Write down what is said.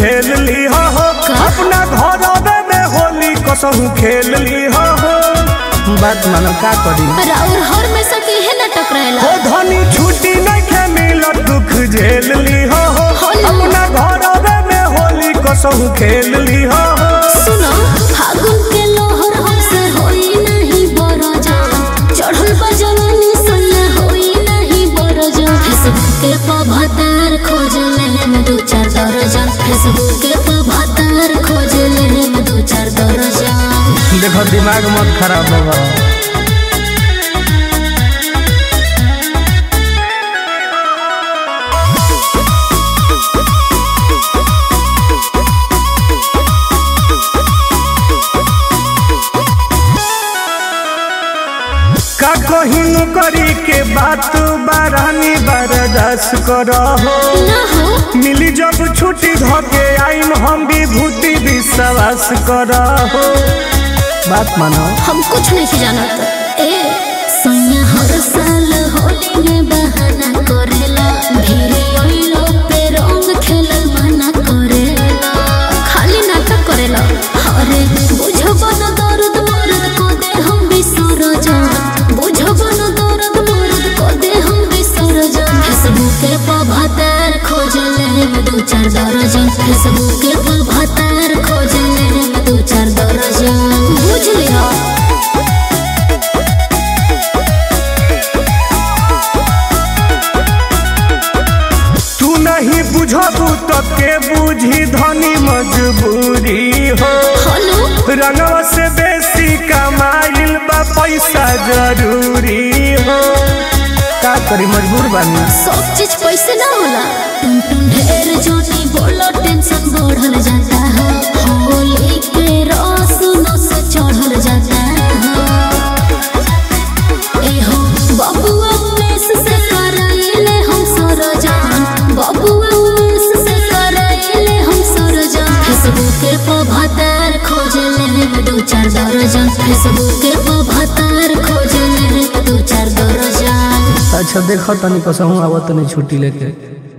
झेल ली हो अपना घर में होली कसहू खेल ली हो बात मानो का करी और हर में सकी है ना टकराएला हो धनी छुट्टी नहीं के मिलत दुख झेल ली हो अपना घर में होली कसहू खेल ली हो सुनो फागुन के लोहर हमसे होई नहीं बरजा चढ़ल बजवानी सन्ना होई नहीं बरजा फेसबुक के पभतार खोज ले में दो चार दर्जन फेसबुक के पभतार खोज ले में दो चार दर्जन देखो दिमाग मत खराब होगा का कहिन करी के बात बारानी बर्दाश्त करो मिली जब छुट्टी धोके आईम हम विभूति विश्वास करो बात मानो हम कुछ नहीं जानत सैया हर साल होली में बहाना करेला भीरे ओइलो पे रंग खेलल मना करेला खाली नाटक करेला अरे बुझबो न दर्द मर्द को दे हम बिसर जा बुझबो न दर्द मर्द को दे हम बिसर जा फेसबुक के पभतार खोज ले में दो चार दर्जन फेसबुक के पभतार खोज ले में दो चार दर्जन बुझ लिया नहीं बुझबू तो के बुझी धनी मजबूरी हो रंगवा से बेसी कमाइल बा पैसा जरूरी हो का करी मजबूर बानी सब चीज पैसे ना होला टुन ढेर जोनी बोलो टेंशन बढ़ल जाता है होली के रस नस चढ़ल जाता है ए हो बबुआ मेस से कराइले हम सरजान बबुआ मेस से कराइले हम सरजान फेसबुक के पभतार खोज ले में दो चार दर्जन फेसबुक के पभतार खोज ले में दो चार दर्जन अच्छा देखो तनी कसहू आवत नहीं छुट्टी लेके।